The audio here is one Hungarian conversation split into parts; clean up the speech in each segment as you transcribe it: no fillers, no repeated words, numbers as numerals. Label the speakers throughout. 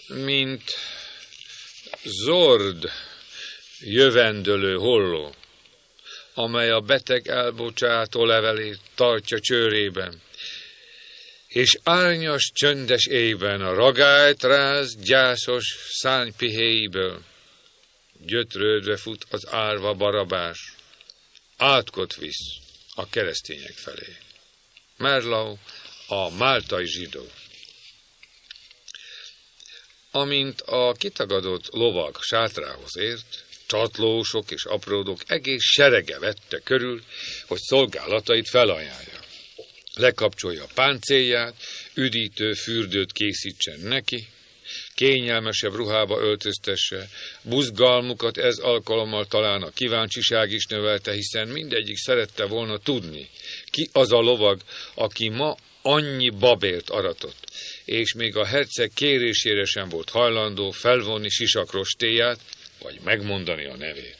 Speaker 1: mint zord jövendölő holló, amely a beteg elbocsátó levelét tartja csőrében, és árnyas, csöndes éjben a ragályt ráz gyászos szárnypihéiből. Gyötrődve fut az árva Barabás, átkot visz a keresztények felé. Merlau, a máltai zsidó. Amint a kitagadott lovag sátrához ért, csatlósok és apródok egész serege vette körül, hogy szolgálatait felajánlja. Lekapcsolja a páncélját, üdítő fürdőt készítsen neki, kényelmesebb ruhába öltöztesse, buzgalmukat ez alkalommal talán a kíváncsiság is növelte, hiszen mindegyik szerette volna tudni, ki az a lovag, aki ma annyi babért aratott, és még a herceg kérésére sem volt hajlandó felvonni sisakrostéját, vagy megmondani a nevét.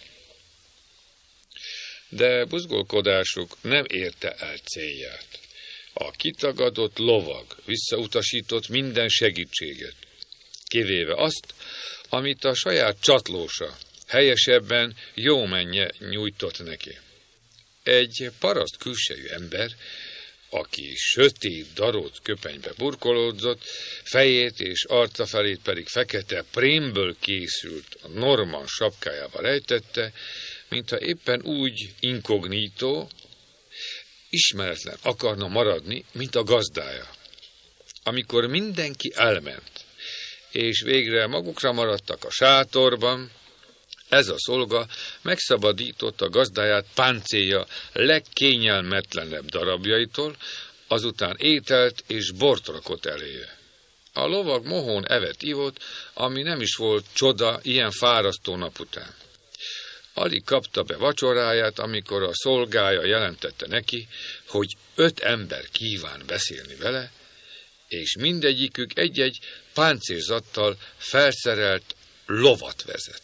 Speaker 1: De buzgolkodásuk nem érte el célját. A kitagadott lovag visszautasított minden segítséget, kivéve azt, amit a saját csatlósa, helyesebben Jómenje nyújtott neki. Egy paraszt külsejű ember, aki sötét, darót köpenybe burkolódzott, fejét és arca felét pedig fekete prémből készült a norman sapkájába rejtette, mintha éppen úgy inkognító, ismeretlen akarna maradni, mint a gazdája. Amikor mindenki elment, és végre magukra maradtak a sátorban, ez a szolga megszabadította gazdáját páncélja legkényelmetlenebb darabjaitól, azután ételt és bort rakott eléje. A lovag mohón evett-ivott, ami nem is volt csoda ilyen fárasztó nap után. Alig kapta be vacsoráját, amikor a szolgája jelentette neki, hogy 5 ember kíván beszélni vele, és mindegyikük egy-egy páncélzattal felszerelt lovat vezet.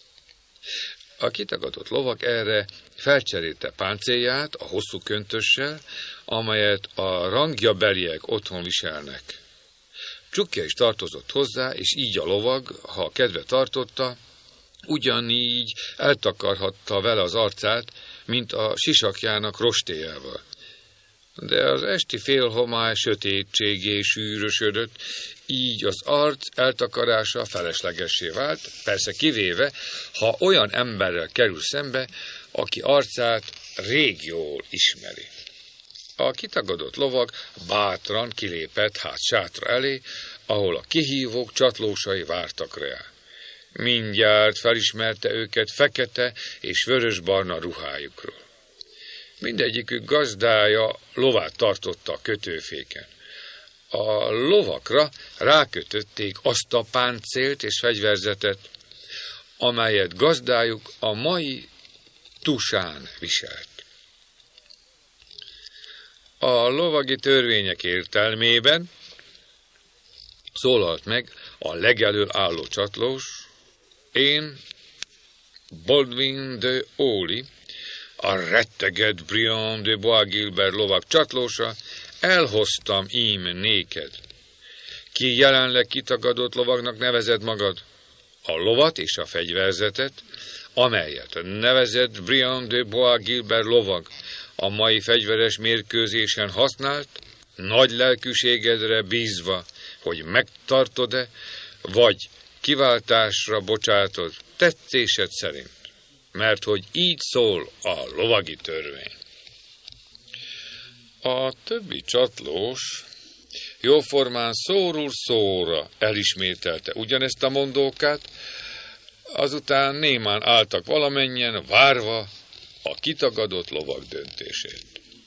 Speaker 1: A kitagadott lovag erre felcserélte páncélját a hosszú köntössel, amelyet a rangjabeliek otthon viselnek. Csukja is tartozott hozzá, és így a lovag, ha kedve tartotta, ugyanígy eltakarhatta vele az arcát, mint a sisakjának rostéjával. De az esti félhomály sötétségé sűrösödött, így az arc eltakarása feleslegessé vált, persze kivéve, ha olyan emberrel kerül szembe, aki arcát rég jól ismeri. A kitagadott lovag bátran kilépett sátra elé, ahol a kihívók csatlósai vártak rá. Mindjárt felismerte őket fekete és vörösbarna ruhájukról. Mindegyikük gazdája lovát tartotta a kötőféken. A lovakra rákötötték azt a páncélt és fegyverzetet, amelyet gazdájuk a mai tusán viselt. A lovagi törvények értelmében szólalt meg a legelől álló csatlós: én, Baldwin de Oly, a rettegett Briand de Bois-Guilbert lovag csatlósa, elhoztam ím néked. Ki jelenleg kitagadott lovagnak nevezed magad? A lovat és a fegyverzetet, amelyet nevezett Briand de Bois-Guilbert lovag a mai fegyveres mérkőzésen használt, nagy lelkűségedre bízva, hogy megtartod-e, vagy kiváltásra bocsátod tetszésed szerint, mert hogy így szól a lovagi törvény. A többi csatlós jóformán szóról szóra elismételte ugyanezt a mondókát, azután némán álltak valamennyien, várva a kitagadott lovag döntését.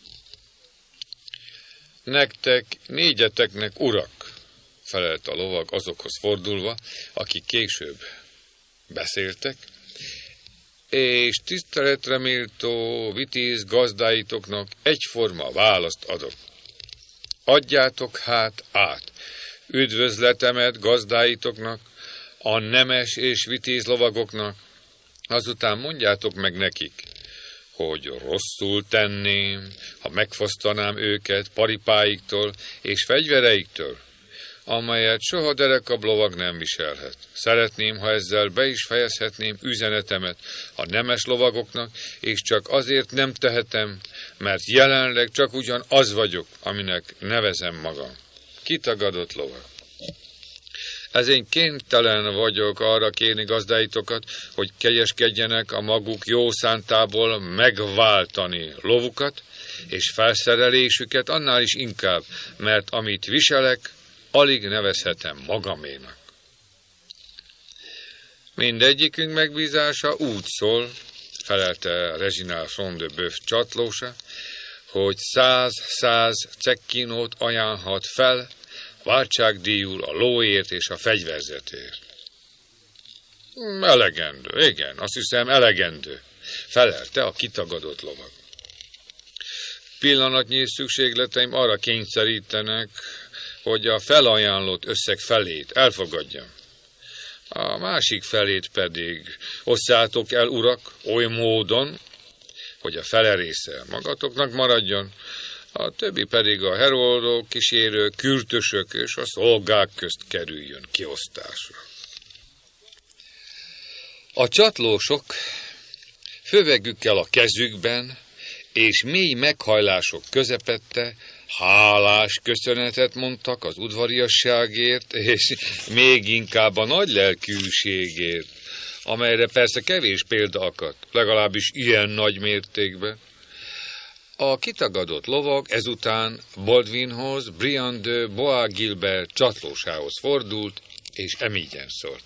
Speaker 1: Nektek, négyeteknek urak, felelt a lovag azokhoz fordulva, akik később beszéltek, és tiszteletre méltó vitéz gazdáitoknak egyforma választ adok. Adjátok hát át üdvözletemet gazdáitoknak, a nemes és vitéz lovagoknak, azután mondjátok meg nekik, hogy rosszul tenném, ha megfosztanám őket paripáiktól és fegyvereiktől, amelyet soha derekabb lovag nem viselhet. Szeretném, ha ezzel be is fejezhetném üzenetemet a nemes lovagoknak, és csak azért nem tehetem, mert jelenleg csak ugyan az vagyok, aminek nevezem magam. Kitagadott lovag. Ezért kénytelen vagyok arra kérni gazdáitokat, hogy kegyeskedjenek a maguk jó szántából megváltani lovukat, és felszerelésüket annál is inkább, mert amit viselek, alig nevezhetem magaménak. Mindegyikünk megbízása úgy szól, felelte Reginald Front de Boeuf csatlósa, hogy 100 cekkinót ajánlhat fel váltságdíjul a lóért és a fegyverzetért. Elegendő, igen, azt hiszem elegendő, felelte a kitagadott lovag. Pillanatnyi szükségleteim arra kényszerítenek, hogy a felajánlott összeg felét elfogadjam. A másik felét pedig osszátok el, urak, oly módon, hogy a fele része magatoknak maradjon, a többi pedig a heroldok, kísérők, kürtösök és a szolgák közt kerüljön kiosztásra. A csatlósok fövegükkel a kezükben és mély meghajlások közepette hálás köszönetet mondtak az udvariasságért, és még inkább a nagy lelkűségért, amelyre persze kevés példa akadt, legalábbis ilyen nagy mértékben. A kitagadott lovag ezután Baldwinhoz, Briand de Bois-Guilbert csatlósához fordult, és emígyen szólt.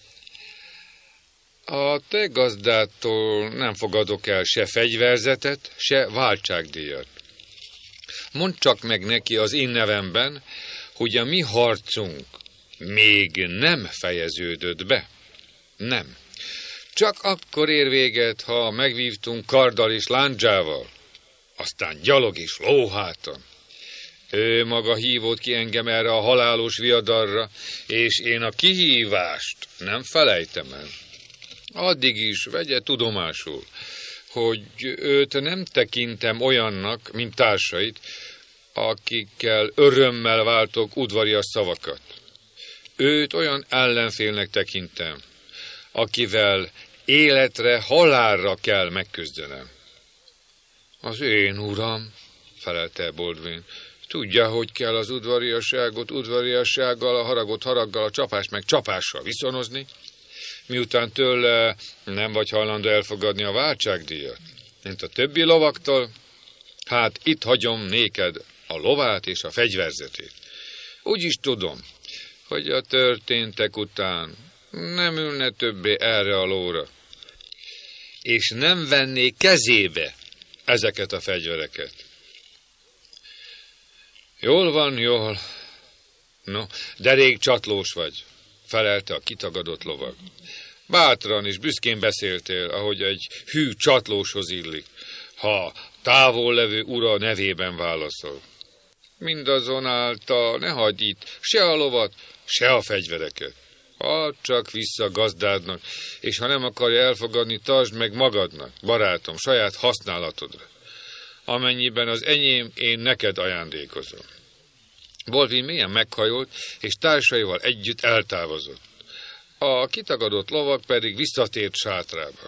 Speaker 1: A te gazdától nem fogadok el se fegyverzetet, se váltságdíjat. Mondd csak meg neki az én nevemben, hogy a mi harcunk még nem fejeződött be. Nem. Csak akkor ér véget, ha megvívtunk karddal és lándzsával, aztán gyalog és lóháton. Ő maga hívott ki engem erre a halálos viadarra, és én a kihívást nem felejtem el. Addig is vegye tudomásul, hogy őt nem tekintem olyannak, mint társait, akikkel örömmel váltok udvarias szavakat. Őt olyan ellenfélnek tekintem, akivel életre, halálra kell megküzdenem. Az én uram, felelte Baldwin, tudja, hogy kell az udvariasságot udvariassággal, a haragot haraggal, a csapást meg csapással viszonozni, miután tőle nem vagy hajlandó elfogadni a váltságdíjat, mint a többi lovaktól, hát itt hagyom néked a lovát és a fegyverzetét. Úgy is tudom, hogy a történtek után nem ülne többé erre a lóra, és nem venné kezébe ezeket a fegyvereket. Jól van, jól. No, de rég csatlós vagy, felelte a kitagadott lovag. Bátran és büszkén beszéltél, ahogy egy hű csatlóshoz illik, ha távol levő ura nevében válaszol. Mindazonáltal ne hagyd itt se a lovat, se a fegyvereket. Add csak vissza gazdádnak, és ha nem akarja elfogadni, tartsd meg magadnak, barátom, saját használatodra. Amennyiben az enyém, én neked ajándékozom. Baldwin mélyen meghajolt, és társaival együtt eltávozott. A kitagadott lovag pedig visszatért sátrába.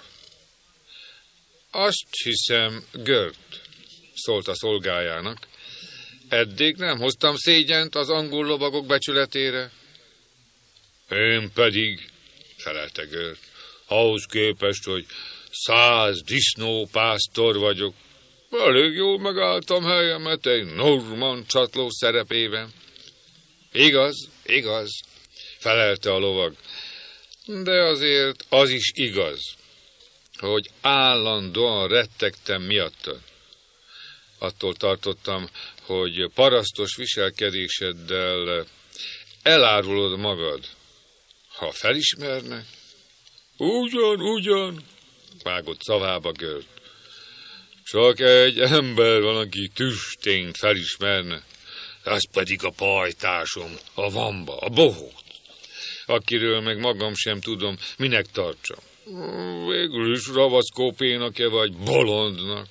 Speaker 1: Azt hiszem, Gört, szólt a szolgájának, eddig nem hoztam szégyent az angol lovagok becsületére. Én pedig, felelte Gört, ahhoz képest, hogy 100 disznópásztor vagyok, elég jól megálltam helyemet egy normann csatló szerepében. Igaz, igaz, felelte a lovag, de azért az is igaz, hogy állandóan rettegtem miattad. Attól tartottam, hogy parasztos viselkedéseddel elárulod magad. Ha felismernek, ugyan, vágott szavába Gört. Csak egy ember van, aki tüstént felismerne, ez pedig a pajtásom, a Vamba, a bohóc, akiről meg magam sem tudom, minek tartsam. Végül is ravaszkópénak-e vagy bolondnak.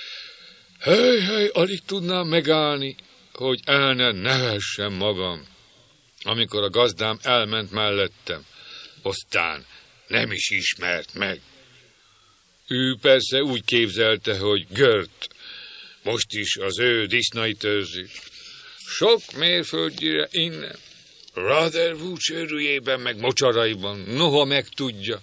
Speaker 1: Hely, alig tudnám megállni, hogy el ne nevessem magam. amikor a gazdám elment mellettem. Aztán nem is ismert meg. Ő persze úgy képzelte, hogy Gört most is az ő disznait őrzi. Sok mérföldnyire innen, Rotherwood sörűjében meg mocsaraiban, noha megtudja.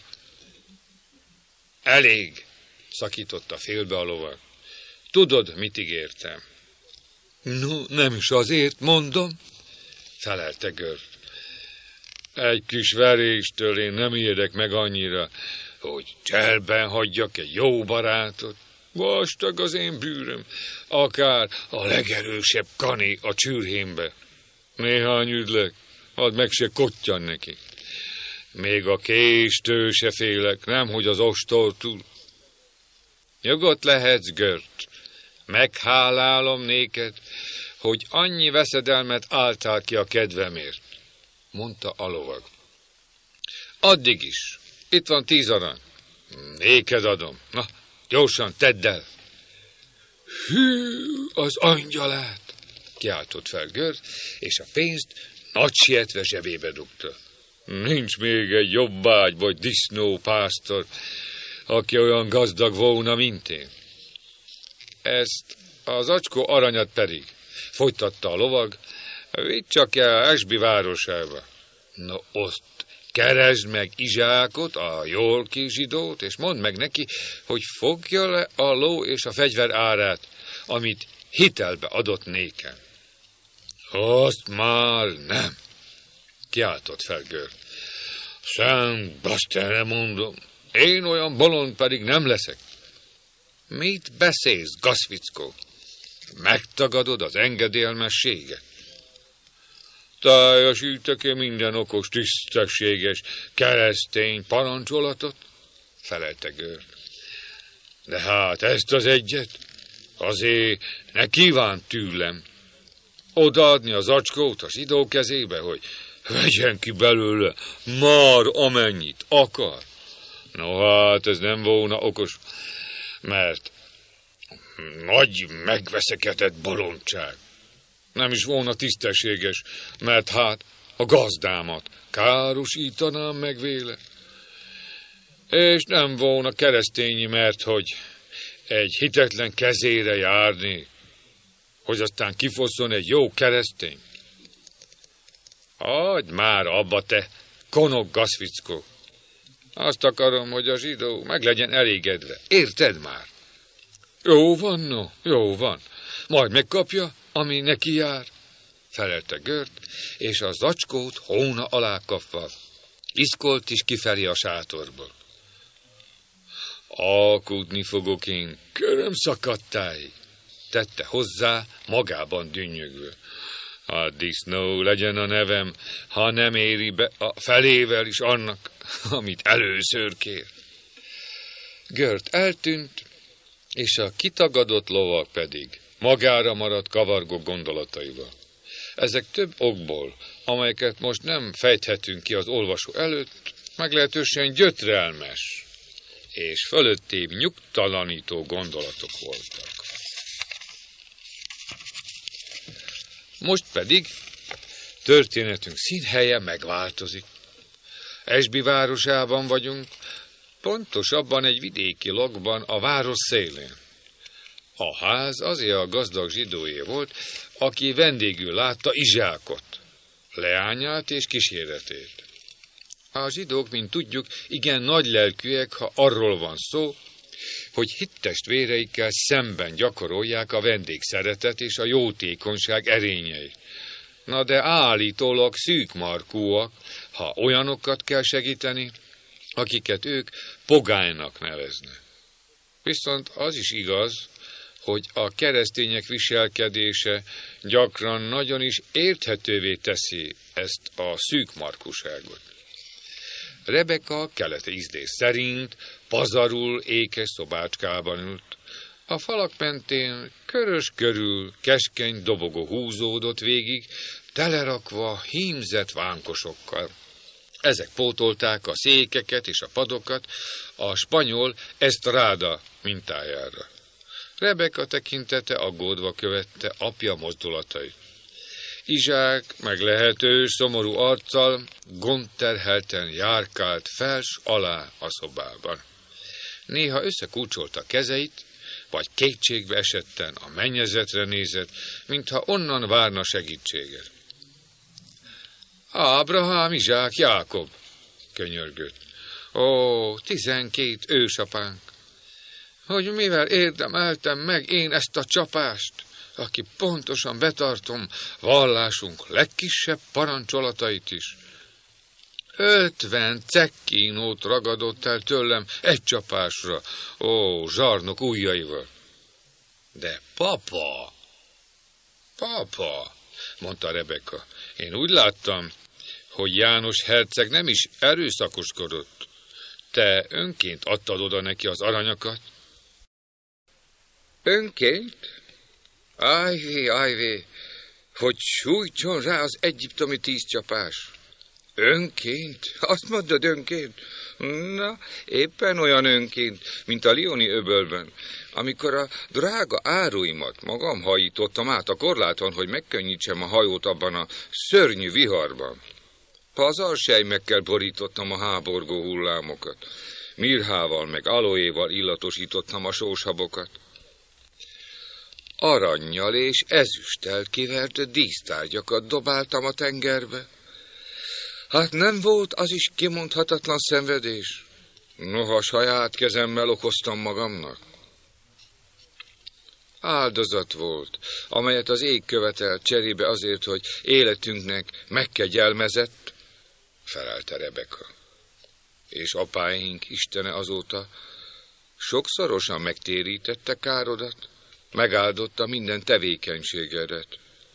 Speaker 1: Elég, szakította félbe a lovag. Tudod, mit ígértem? No, nem is azért mondom, felelte Gört. Egy kis veréstől én nem érek meg annyira, hogy cselben hagyjak egy jó barátot. Vastag az én bűröm, akár a legerősebb kané a csürhémbe. Néhány üdlek, hadd meg se kottyan neki. Még a késtől se félek, nemhogy az ostortól. Nyugodt lehetsz, Gört. Meghálálom néked, hogy annyi veszedelmet álltál ki a kedvemért, mondta a lovag. Addig is. Itt van 10 arany. Néked adom. Na, gyorsan tedd el. Hű, az angyalát! Kiáltott fel Gört, és a pénzt nagy sietve zsebébe dugta. Nincs még egy jobbágy vagy disznópásztor, aki olyan gazdag volna, mint én. Ezt az acskó aranyat pedig, folytatta a lovag, vidd csak el Ashby városába. No, azt keresd meg Izsákot, a Yorki zsidót, és mondd meg neki, hogy fogja le a ló és a fegyver árát, amit hitelbe adott nékem. Azt már nem, kiáltott fel Gört. Szent baszterre mondom, én olyan bolond pedig nem leszek. Mit beszélsz, gazfickó? Megtagadod az engedelmességet? Teljesítek-e minden okos, tisztességes, keresztény parancsolatot? Felelte Gört. De hát ezt az egyet azért ne kívánt tőlem odaadni az acskót a zsidó kezébe, hogy vegyen ki belőle már amennyit akar. No hát, ez nem volna okos, mert nagy megveszekedett bolondság. Nem is volna tisztességes, mert hát a gazdámat károsítanám meg véle. És nem volna keresztényi, mert hogy egy hitetlen kezére járni, hogy aztán kifosszon egy jó keresztény. Hagyd már abba, te konok gazfickó. Azt akarom, hogy a zsidó meg legyen elégedve. Érted már? Jó van, no, jó van. Majd megkapja, ami neki jár, felelte Gört, és a zacskót hóna alá kapva iszkolt is kifelé a sátorból. Alkudni fogok én, köröm szakadtáig, tette hozzá, magában dünnyögve. A disznó legyen a nevem, ha nem éri be a felével is annak, amit először kér. Gört eltűnt, és a kitagadott lovag pedig magára maradt kavargó gondolataival. Ezek több okból, amelyeket most nem fejthetünk ki az olvasó előtt, meglehetősen gyötrelmes és fölöttébb nyugtalanító gondolatok voltak. Most pedig történetünk színhelye megváltozik. Ashby városában vagyunk, pontosabban egy vidéki lakban a város szélén. A ház azért a gazdag zsidóé volt, aki vendégül látta Izsákot, leányát és kíséretét. A zsidók, mint tudjuk, igen nagylelkűek, ha arról van szó, hogy hittestvéreikkel szemben gyakorolják a vendégszeretet és a jótékonyság erényeit. Na de állítólag szűkmarkúak, ha olyanokat kell segíteni, akiket ők pogánynak neveznek. Viszont az is igaz, hogy a keresztények viselkedése gyakran nagyon is érthetővé teszi ezt a szűkmarkúságot. Rebeka keleti ízdés szerint pazarul ékes szobácskában ült. A falak mentén körös körül keskeny dobogó húzódott végig, telerakva hímzett vánkosokkal. Ezek pótolták a székeket és a padokat a spanyol estrada mintájára. Rebeka tekintete aggódva követte apja mozdulatait. Izsák meglehető szomorú arccal gondterhelten járkált fels alá a szobában. Néha összekulcsolta a kezeit, vagy kétségbe esetten a mennyezetre nézett, mintha onnan várna segítséget. Ábrahám, Izsák, Jákob, könyörgött. Ó, 12 ősapánk! Hogy mivel érdemeltem meg én ezt a csapást, aki pontosan betartom vallásunk legkisebb parancsolatait is. 50 cekkínót ragadott el tőlem egy csapásra, ó, zsarnok ujjaival. De papa, mondta Rebeka, én úgy láttam, hogy János herceg nem is erőszakoskodott. Te önként adtad oda neki az aranyakat? Önként? Ájvé, hogy sújtson rá az egyiptomi 10 csapás. Önként? Azt mondod, önként? Na, éppen olyan önként, mint a Lioni öbölben, amikor a drága áruimat magam hajítottam át a korláton, hogy megkönnyítsem a hajót abban a szörnyű viharban. Pazarsejmekkel borítottam a háborgó hullámokat, mirhával meg aloéval illatosítottam a sóshabokat. Arannyal és ezüsttel kivert dísztárgyakat dobáltam a tengerbe. Hát nem volt az is kimondhatatlan szenvedés? Noha saját kezemmel okoztam magamnak. Áldozat volt, amelyet az ég követelt cserébe azért, hogy életünknek megkegyelmezett, felelte Rebeka. És apáink Istene azóta sokszorosan megtérítette károdat, megáldotta minden tevékenységedet.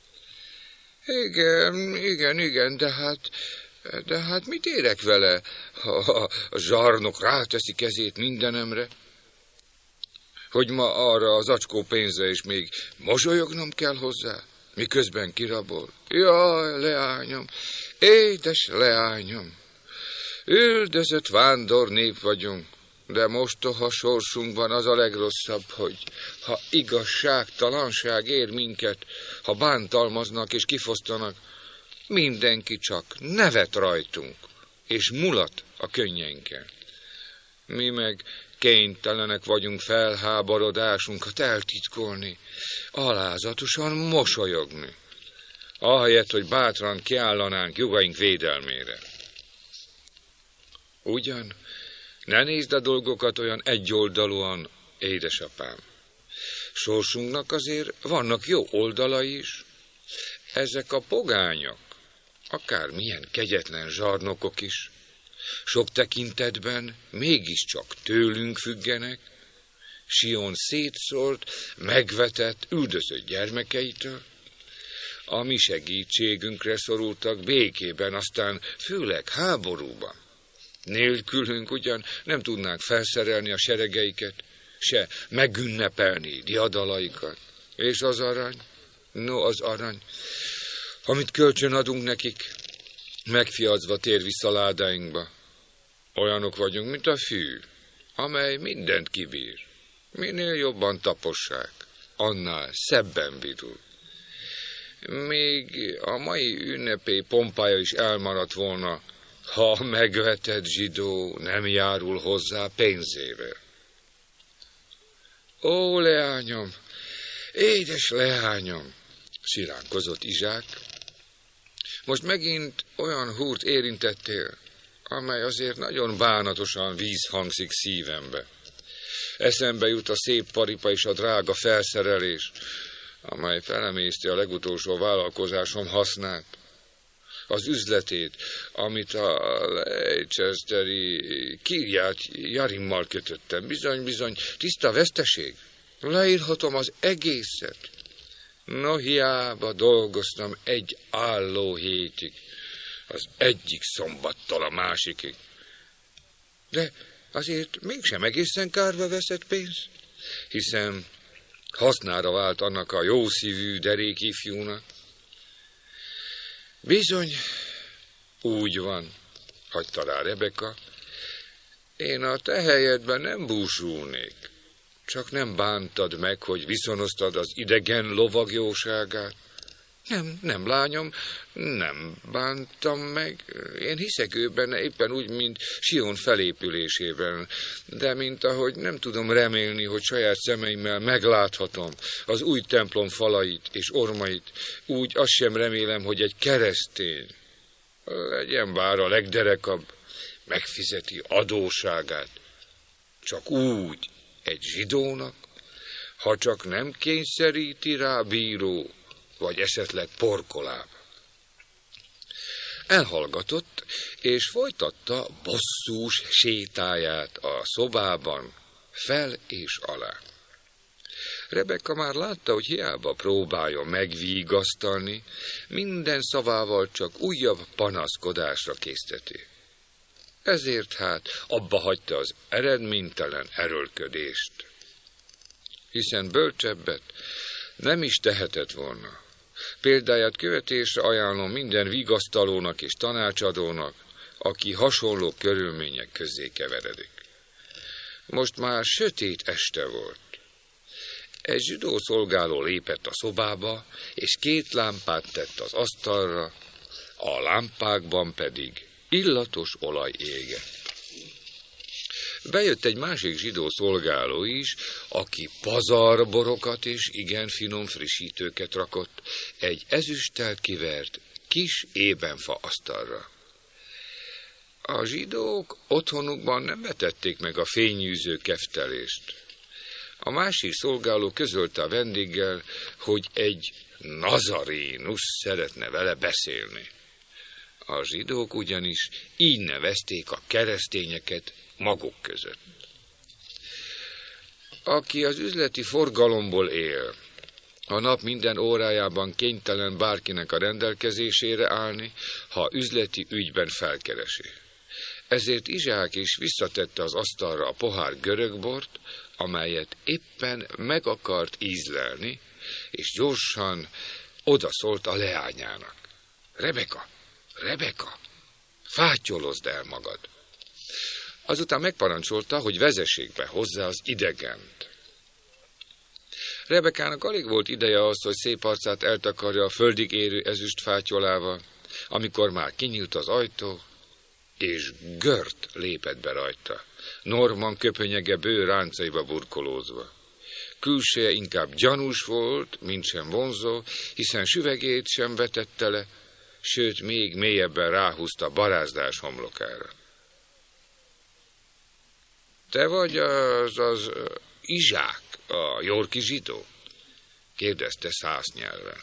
Speaker 1: Igen, de hát mit érek vele, ha a zsarnok ráteszi kezét mindenemre? Hogy ma arra az zacskó pénzre is még mosolyognom kell hozzá, miközben kirabol. Jaj, leányom, édes leányom, üldözött vándor nép vagyunk, de mostoha sorsunkban az a legrosszabb, hogy ha igazságtalanság ér minket, ha bántalmaznak és kifosztanak, mindenki csak nevet rajtunk, és mulat a könnyeinken. Mi meg kénytelenek vagyunk felháborodásunkat eltitkolni, alázatosan mosolyogni, ahelyett, hogy bátran kiállanánk jogaink védelmére. Ugyan, ne nézd a dolgokat olyan egyoldalúan, édesapám. Sorsunknak azért vannak jó oldalai is. Ezek a pogányok, akármilyen kegyetlen zsarnokok is, sok tekintetben mégiscsak tőlünk függenek, Sion szétszórt, megvetett, üldözött gyermekeitől. A mi segítségünkre szorultak békében, aztán főleg háborúban. Nélkülünk ugyan nem tudnánk felszerelni a seregeiket, se megünnepelni diadalaikat. És az arany? No, az arany, amit kölcsön adunk nekik, megfiadzva tér vissza ládáinkba. Olyanok vagyunk, mint a fű, amely mindent kibír. Minél jobban tapossák, annál szebben vidul. Még a mai ünnepé pompája is elmaradt volna, ha a megvetett zsidó nem járul hozzá pénzével. Ó, leányom, édes leányom, siránkozott Izsák. Most megint olyan húrt érintettél, amely azért nagyon bánatosan vízhangzik szívembe. Eszembe jut a szép paripa és a drága felszerelés, amely felemészti a legutolsó vállalkozásom hasznát. Az üzletét, amit a Leicesteri Kirját Jarimmal kötöttem. Bizony, tiszta veszteség. Leírhatom az egészet. No, hiába dolgoztam egy álló hétig, az egyik szombattól a másikig. De azért mégsem egészen kárba veszett pénz, hiszen hasznára vált annak a jószívű derék ifjúnak. Bizony, úgy van, hagyta rá Rebeka, én a te helyedben nem búsulnék, csak nem bántad meg, hogy viszonoztad az idegen lovag jóságát. Nem, lányom, nem bántam meg. Én hiszek ő benne éppen úgy, mint Sion felépülésében. De mint ahogy nem tudom remélni, hogy saját szemeimmel megláthatom az új templom falait és ormait, úgy azt sem remélem, hogy egy keresztény, legyen bár a legderekabb, megfizeti adóságát. Csak úgy egy zsidónak, ha csak nem kényszeríti rá bíró, vagy esetleg porkoláb. Elhallgatott, és folytatta bosszús sétáját a szobában, fel és alá. Rebekka már látta, hogy hiába próbálja megvigasztalni, minden szavával csak újabb panaszkodásra készteti. Ezért hát abba hagyta az eredménytelen erőlködést, hiszen bölcsebbet nem is tehetett volna. Példáját követésre ajánlom minden vigasztalónak és tanácsadónak, aki hasonló körülmények közé keveredik. Most már sötét este volt. Egy zsidó szolgáló lépett a szobába, és 2 lámpát tett az asztalra, a lámpákban pedig illatos olaj égett. Bejött egy másik zsidó szolgáló is, aki pazarborokat és igen finom frissítőket rakott egy ezüsttel kivert kis ébenfa asztalra. A zsidók otthonukban nem vetették meg a fényűző keftelést. A másik szolgáló közölte a vendéggel, hogy egy nazarénus szeretne vele beszélni. A zsidók ugyanis így nevezték a keresztényeket maguk között. Aki az üzleti forgalomból él, a nap minden órájában kénytelen bárkinek a rendelkezésére állni, ha üzleti ügyben felkeresi. Ezért Izsák is visszatette az asztalra a pohár görögbort, amelyet éppen meg akart ízlelni, és gyorsan odaszólt a leányának. Rebekka, fátyolozd el magad! Azután megparancsolta, hogy vezessék be hozzá az idegent. Rebekának alig volt ideje az, hogy szép arcát eltakarja a földig érő ezüst fátyolával, amikor már kinyílt az ajtó, és Gört lépett be rajta, Norman köpönyege bő ráncaiba burkolózva. Külseje inkább gyanús volt, mint sem vonzó, hiszen süvegét sem vetette le, sőt, még mélyebben ráhúzta barázdás homlokára. Te vagy az Izsák, a yorki zsidó? Kérdezte szász nyelven.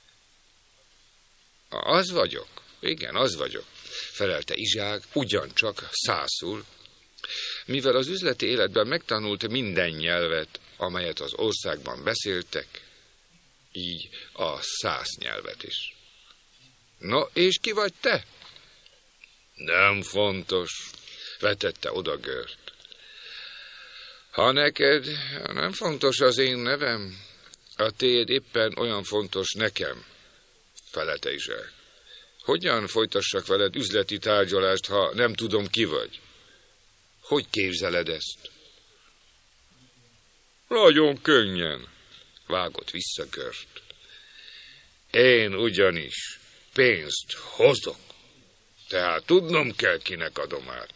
Speaker 1: Az vagyok, igen, az vagyok, felelte Izsák, ugyancsak szászul, mivel az üzleti életben megtanult minden nyelvet, amelyet az országban beszéltek, így a szász nyelvet is. No, és ki vagy te? Nem fontos, vetette oda Gört. Ha neked nem fontos az én nevem, a tiéd éppen olyan fontos nekem, felelte Izsák. Hogyan folytassak veled üzleti tárgyalást, ha nem tudom, ki vagy? Hogy képzeled ezt? Nagyon könnyen, vágott vissza Gört. Én ugyanis pénzt hozok, tehát tudnom kell, kinek adom át.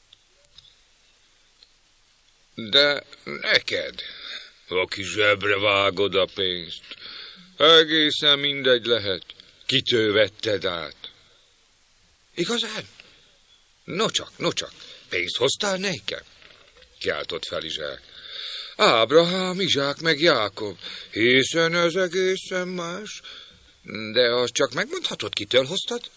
Speaker 1: De neked, aki zsebre vágod a pénzt, egészen mindegy lehet, kitől vetted át. Igazán? No csak, pénzt hoztál nekem? Kiáltott fel Izsák. Ábrahám, Izsák meg Jákob, hiszen ez egészen más. De azt csak megmondhatod, kitől hoztad?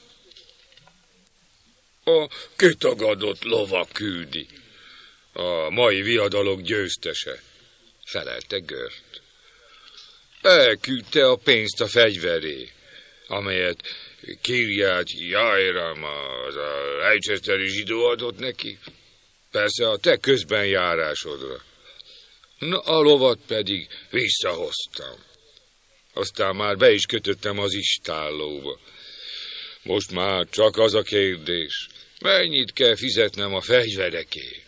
Speaker 1: A kitagadott lova küldi. A mai viadalok győztese, felelte Gört. Elküldte a pénzt a fegyveré, amelyet Kirját Jairam, az a leicesteri zsidó adott neki. Persze a te közbenjárásodra. Na, a lovat pedig visszahoztam. Aztán már be is kötöttem az istállóba. Most már csak az a kérdés, mennyit kell fizetnem a fegyverekért?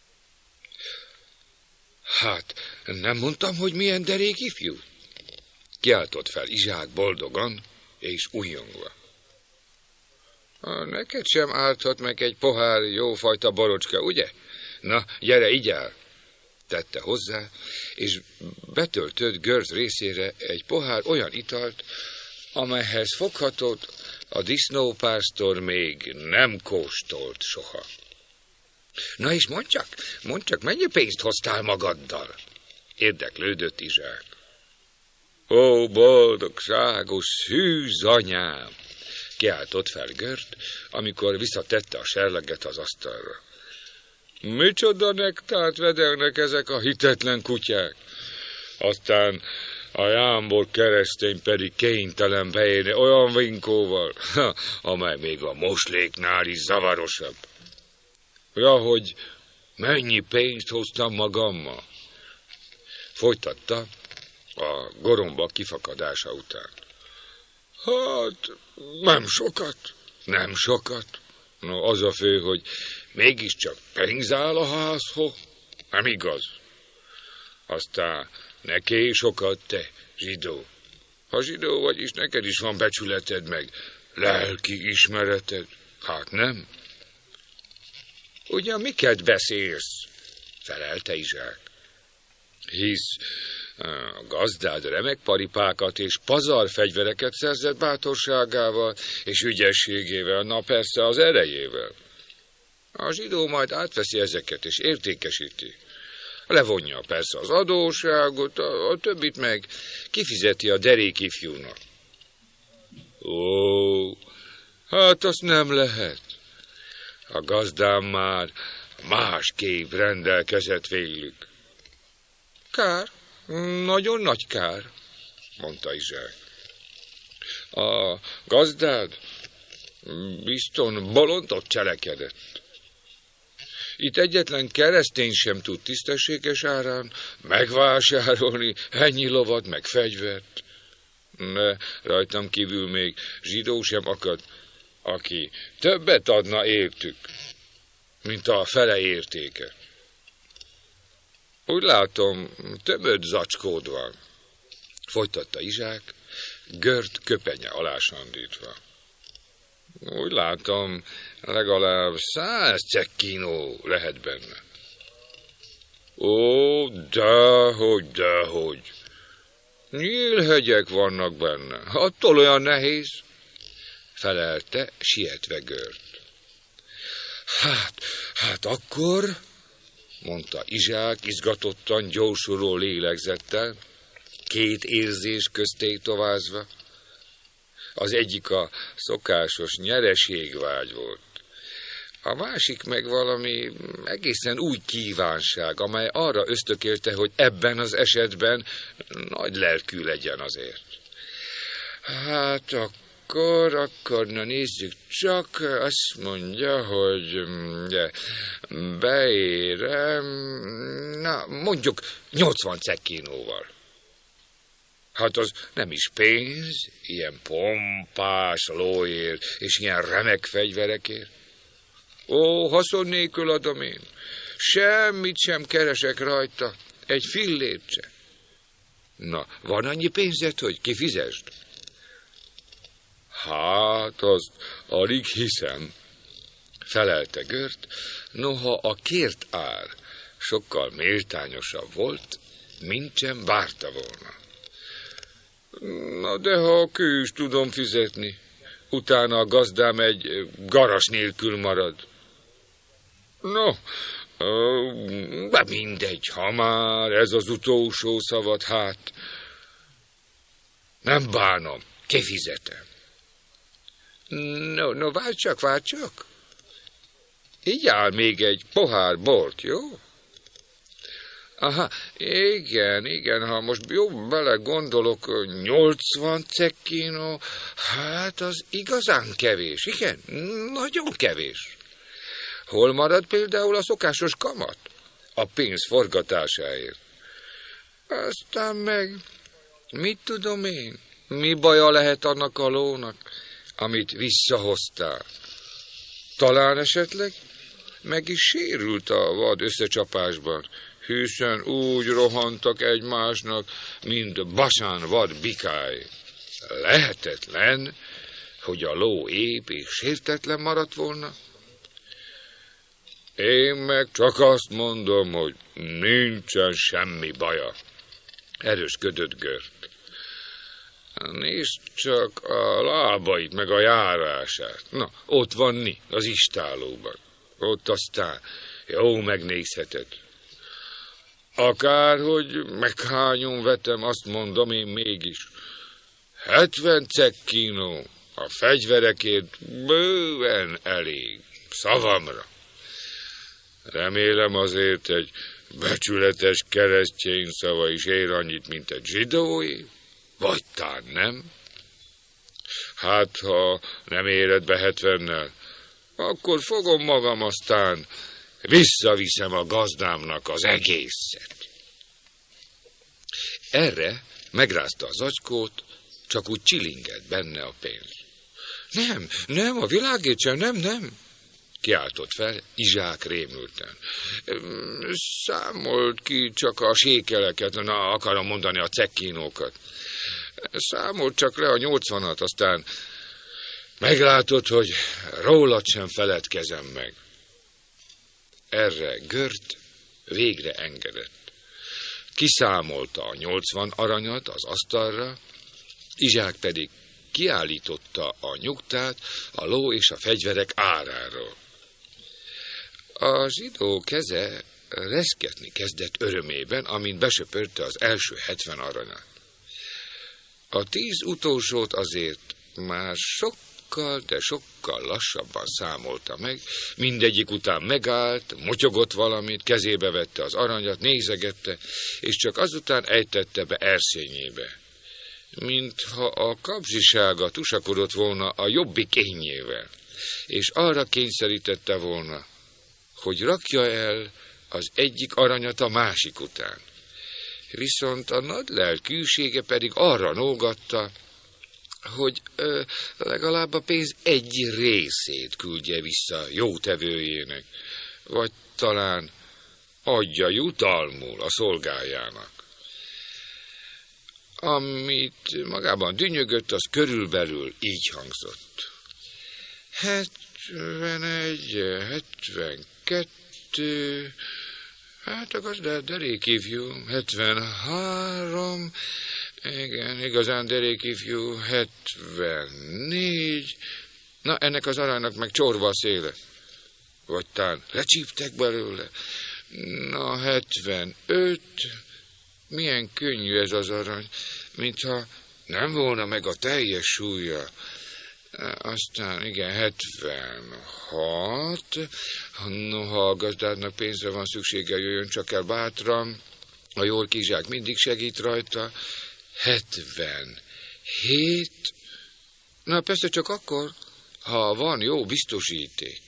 Speaker 1: Hát, nem mondtam, hogy milyen derék ifjú? Kiáltott fel Izsák boldogan és ujjongva. Neked sem árthat meg egy pohár jófajta borocska, ugye? Na, gyere, igyál! Tette hozzá, és betöltött Görz részére egy pohár olyan italt, amelyhez foghatót a disznópásztor még nem kóstolt soha. Na és mondd csak, mennyi pénzt hoztál magaddal? Érdeklődött Izsák. Ó, boldogságos szűz anyám! Kiáltott fel Görd, amikor visszatette a serleget az asztalra. Micsoda nektárt vedelnek ezek a hitetlen kutyák? Aztán a jámbor keresztény pedig kénytelen beérni olyan vinkóval, amely még a mosléknál is zavarosabb. Ja, hogy mennyi pénzt hoztam magammal? Folytatta a goromba kifakadása után. Hát, nem sokat. No, az a fő, hogy mégiscsak pénz áll a házhoz. Nem igaz. Aztán neki sokat, te zsidó. Ha zsidó vagy is, neked is van becsületed meg lelki ismereted. Hát nem? Ugyan miket beszélsz? Felelte Izsák. Hisz a gazdád remek paripákat és pazarfegyvereket szerzett bátorságával és ügyességével, na persze az erejével. A zsidó majd átveszi ezeket és értékesíti. Levonja persze az adósságot, a többit meg kifizeti a derék ifjúnak. Ó, hát azt nem lehet. A gazdám már másképp rendelkezett vélük. Kár, nagyon nagy kár, mondta Izsák. A gazdád bizton bolondot cselekedett. Itt egyetlen keresztény sem tud tisztességes árán megvásárolni ennyi lovat meg fegyvert. De rajtam kívül még zsidó sem akad, aki többet adna értük, mint a fele értéke. Úgy látom, többöd zacskód van, folytatta Izsák, Görd köpenye alá sandítva. Úgy látom, legalább 100 cekkínó lehet benne. Ó, dehogy. Nyílhegyek vannak benne, attól olyan nehéz, felelte sietve Görd. Hát akkor, mondta Izsák izgatottan gyorsuló lélegzettel, két érzés közté továzva. Az egyik a szokásos nyereségvágy volt. A másik meg valami egészen új kívánság, amely arra ösztökélte, hogy ebben az esetben nagy lelkű legyen azért. Hát akkor na nézzük csak, azt mondja, hogy beérem, na mondjuk 80 cekkínóval. Hát az nem is pénz, ilyen pompás lóért és ilyen remek fegyverekért. Ó, haszon nélkül adom én. Semmit sem keresek rajta, egy fillért se. Na, van annyi pénzed, hogy kifizesd? Hát, azt alig hiszem, felelte Görd, noha a kért ár sokkal méltányosabb volt, mintsem várta volna. Na, de ha kő is tudom fizetni, utána a gazdám egy garas nélkül marad. No, de mindegy, ha már ez az utolsó szavad, hát nem bánom, kifizetem. No, várj csak. Így áll még egy pohár bort, jó? Aha, igen, ha most jó bele gondolok, 80 cekkínó, hát az igazán kevés, igen, nagyon kevés. Hol marad például a szokásos kamat? A pénz forgatásáért. Aztán meg, mit tudom én, mi baja lehet annak a lónak, amit visszahoztál? Talán esetleg meg is sérült a vad összecsapásban. hiszen úgy rohantak egymásnak, mint Basán vad bikái. Lehetetlen, hogy a ló ép és sértetlen maradt volna. Én meg csak azt mondom, hogy nincsen semmi baja. Erősködött Gört. Nézd csak a lábait, meg a járását. Na, ott van Ni, az istálóban. Ott aztán jó megnézheted. Akárhogy meghányon vetem, azt mondom én mégis. 70 cekkínó a fegyverekért bőven elég. Szavamra. Remélem azért egy becsületes keresztény szava is ér annyit, mint egy zsidói, vagy tán nem. Hát, ha nem éred be 70-nel, akkor fogom magam, aztán visszaviszem a gazdámnak az egészet. Erre megrázta az zacskót, csak úgy csilingett benne a pénz. Nem, a világért sem, nem. Kiáltott fel Izsák rémülten. Számolt ki csak a sékeleket, akarom mondani a cekkínókat. Számolt csak le a 80-at, aztán meglátod, hogy rólad sem feledkezem meg. Erre Gört végre engedett. Kiszámolta a 80 aranyat az asztalra, Izsák pedig kiállította a nyugtát a ló és a fegyverek áráról. A zsidó keze reszketni kezdett örömében, amint besöpörte az első 70 aranyat. A 10 utolsót azért már sokkal, de sokkal lassabban számolta meg, mindegyik után megállt, motyogott valamit, kezébe vette az aranyat, nézegette, és csak azután ejtette be erszényébe. Mintha a kapzsisága tusakodott volna a jobbik énnyével, és arra kényszerítette volna, hogy rakja el az egyik aranyat a másik után. Viszont a nagy lelkűsége pedig arra nógatta, hogy legalább a pénz egy részét küldje vissza jótevőjének, vagy talán adja jutalmul a szolgájának. Amit magában dünnyögött, az körülbelül így hangzott. 71, 72, hát a gazdád derék ifjú, 73, igen, igazán derék ifjú, 74, na ennek az aranynak meg csorva a széle. Vagy tán lecsíptek belőle, na 75, milyen könnyű ez az arany, mintha nem volna meg a teljes súlya. Aztán igen, 76, noha a gazdádnak pénzre van szüksége, jöjjön csak el bátran, a York Izsák mindig segít rajta, 77, na persze csak akkor, ha van jó biztosíték.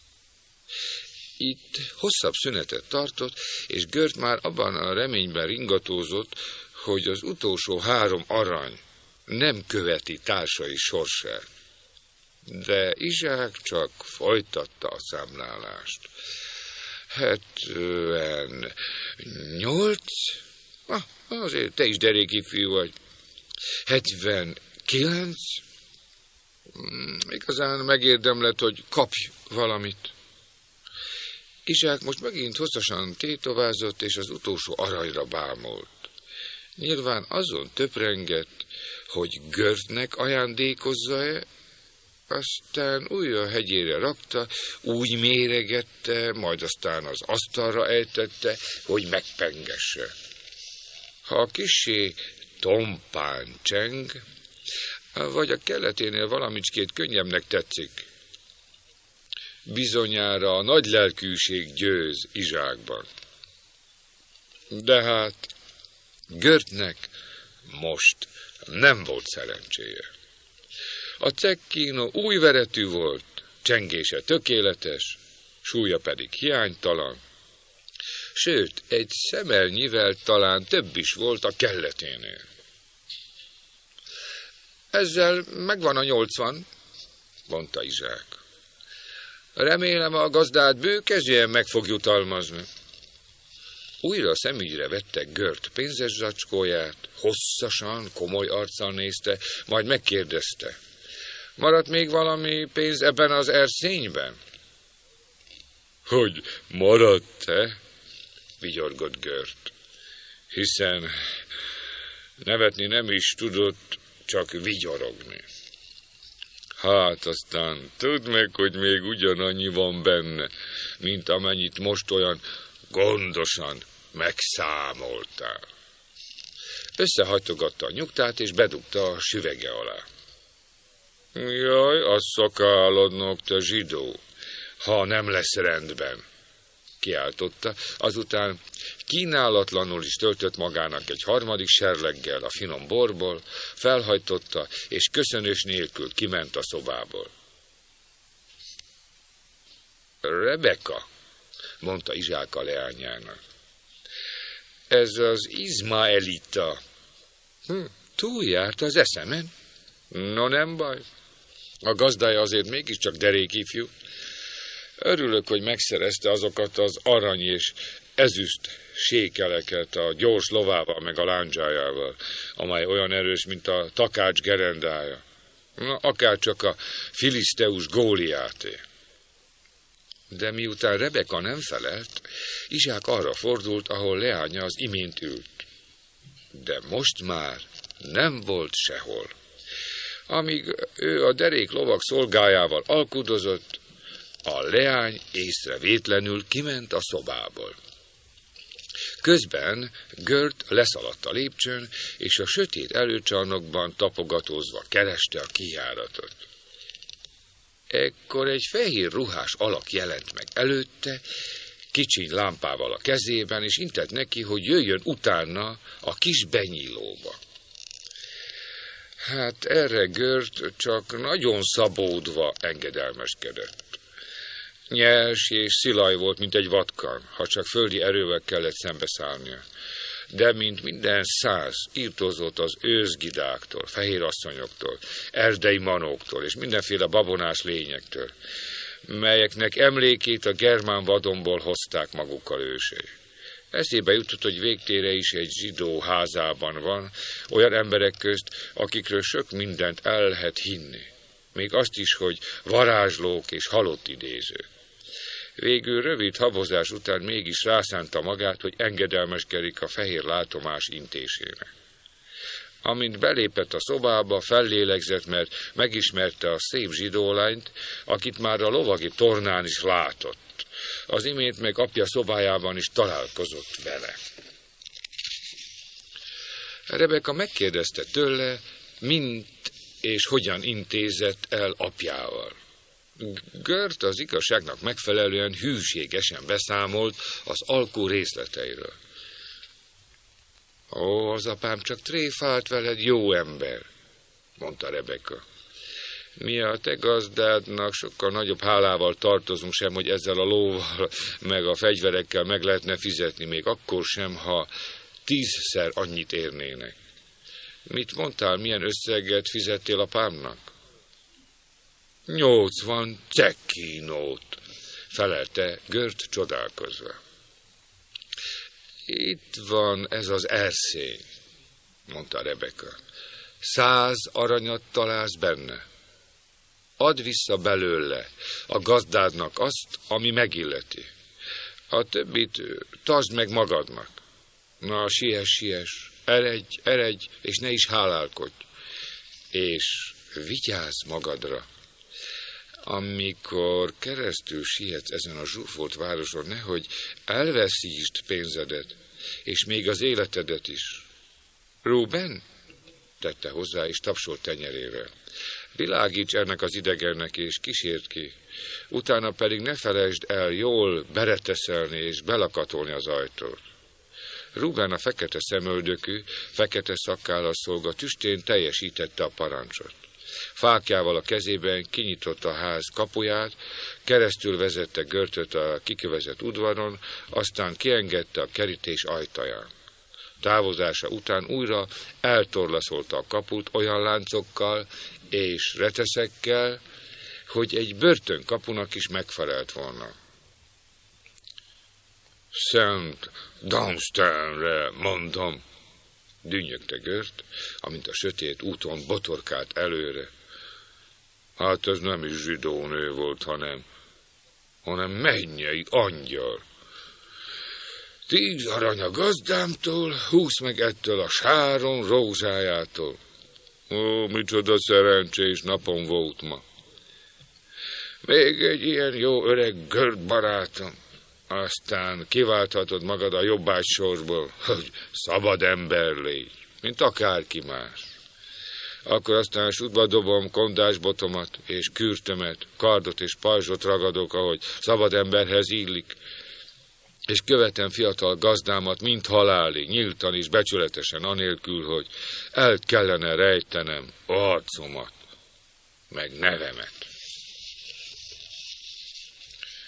Speaker 1: Itt hosszabb szünetet tartott, és Gört már abban a reményben ringatózott, hogy az utolsó 3 arany nem követi társai sorsát. De Izsák csak folytatta a számlálást. 78, azért te is derék ifjú vagy. 79, igazán megérdemled, hogy kapj valamit. Izsák most megint hosszasan tétovázott, és az utolsó aranyra bámult. Nyilván azon töprengett, hogy Görtnek ajándékozza-e, aztán újra hegyére rakta, úgy méregette, majd aztán az asztalra ejtette, hogy megpengesse. Ha a kissé tompán cseng, vagy a kelleténél valamicskét könnyebbnek tetszik, bizonyára a nagy lelkűség győz Izsákban. De hát Görtnek most nem volt szerencséje. A cekkínó új veretű volt, csengése tökéletes, súlya pedig hiánytalan, sőt, egy szemelnyivel talán több is volt a kelleténél. Ezzel megvan a 80, mondta Izsák. Remélem a gazdád bőkezűen meg fog jutalmazni. Újra szemügyre vette Gört pénzes zacskóját, hosszasan, komoly arccal nézte, majd megkérdezte. Maradt még valami pénz ebben az erszényben? Hogy maradt-e? Vigyorgott Gört. Hiszen nevetni nem is tudott, csak vigyorogni. Hát aztán tudd meg, hogy még ugyanannyi van benne, mint amennyit most olyan gondosan megszámoltál. Összehajtogatta a nyugtát, és bedugta a süvege alá. Jaj, a szakálladnak, te zsidó, ha nem lesz rendben, kiáltotta, azután kínálatlanul is töltött magának egy harmadik serleggel a finom borból, felhajtotta, és köszönés nélkül kiment a szobából. Rebeka, mondta Izsák a leányának. Ez az Izmaelita. Túljárt az eszemen? No, nem baj. A gazdája azért mégiscsak derék ifjú. Örülök, hogy megszerezte azokat az arany és ezüst sékeleket a gyors lovával meg a lándzsájával, amely olyan erős, mint a takács gerendája. Akárcsak a filiszteus Góliáté. De miután Rebeka nem felelt, Izsák arra fordult, ahol leánya az imént ült. De most már nem volt sehol. Amíg ő a derék lovak szolgájával alkudozott, a leány észrevétlenül kiment a szobából. Közben Gört leszaladt a lépcsőn, és a sötét előcsarnokban tapogatózva kereste a kijáratot. Ekkor egy fehér ruhás alak jelent meg előtte, kicsiny lámpával a kezében, és intett neki, hogy jöjjön utána a kis benyílóba. Hát erre Gört csak nagyon szabódva engedelmeskedett. Nyers és szilaj volt, mint egy vatkan, ha csak földi erővel kellett szembeszállnia. De mint minden száz írtózott az őszgidáktól, fehérasszonyoktól, erdei manóktól és mindenféle babonás lényektől, melyeknek emlékét a germán vadonból hozták magukkal ősei. Eszébe jutott, hogy végtére is egy zsidó házában van, olyan emberek közt, akikről sok mindent el lehet hinni. Még azt is, hogy varázslók és halott idézők. Végül rövid habozás után mégis rászánta magát, hogy engedelmeskedik a fehér látomás intésének. Amint belépett a szobába, fellélegzett, mert megismerte a szép zsidólányt, akit már a lovagi tornán is látott. Az imént meg apja szobájában is találkozott vele. Rebeka megkérdezte tőle, mint és hogyan intézett el apjával. Gört az igazságnak megfelelően hűségesen beszámolt az alkú részleteiről. Ó, az apám csak tréfált veled, jó ember, mondta Rebeka. Mi a te gazdádnak sokkal nagyobb hálával tartozunk sem, hogy ezzel a lóval meg a fegyverekkel meg lehetne fizetni, még akkor sem, ha 10-szer annyit érnének. Mit mondtál, milyen összeget fizettél apámnak? 80 cekkínót, felelte Gört csodálkozva. Itt van ez az erszény, mondta Rebeka. 100 aranyat találsz benne. Add vissza belőle a gazdádnak azt, ami megilleti. A többit tartsd meg magadnak. Na, siess, eredj, és ne is hálálkodj. És vigyázz magadra. Amikor keresztül sietsz ezen a zsúfolt városon, nehogy elveszítsd pénzedet, és még az életedet is. Ruben? Tette hozzá, és tapsolt tenyerére. Világíts ennek az idegennek, és kísérd ki. Utána pedig ne felejtsd el jól bereteszelni és belakatolni az ajtót. Ruben, a fekete szemöldökű, fekete szakkállal szolga tüstén teljesítette a parancsot. Fákjával a kezében kinyitotta a ház kapuját, keresztül vezette Görtöt a kikövezett udvaron, aztán kiengedte a kerítés ajtaján. Távozása után újra eltorlaszolta a kaput olyan láncokkal és reteszekkel, hogy egy börtönkapunak is megfelelt volna.
Speaker 2: Szent Dunstan-re, mondom, dünnyögte Gört, amint a sötét úton botorkált előre. Hát ez nem is zsidónő volt, hanem mennyei angyal. 10 arany a gazdámtól, 20 meg ettől a Sáron rózsájától. Ó, micsoda szerencsés napom volt ma. Még egy ilyen jó öreg Gört barátom. Aztán kiválthatod magad a jobbágy sorsból, hogy szabad ember légy, mint akárki más. Akkor aztán sútba dobom kondásbotomat és kürtömet, kardot és pajzsot ragadok, ahogy szabad emberhez illik, és követem fiatal gazdámat, mint halálig, nyíltan és becsületesen, anélkül, hogy el kellene rejtenem arcomat, meg nevemet.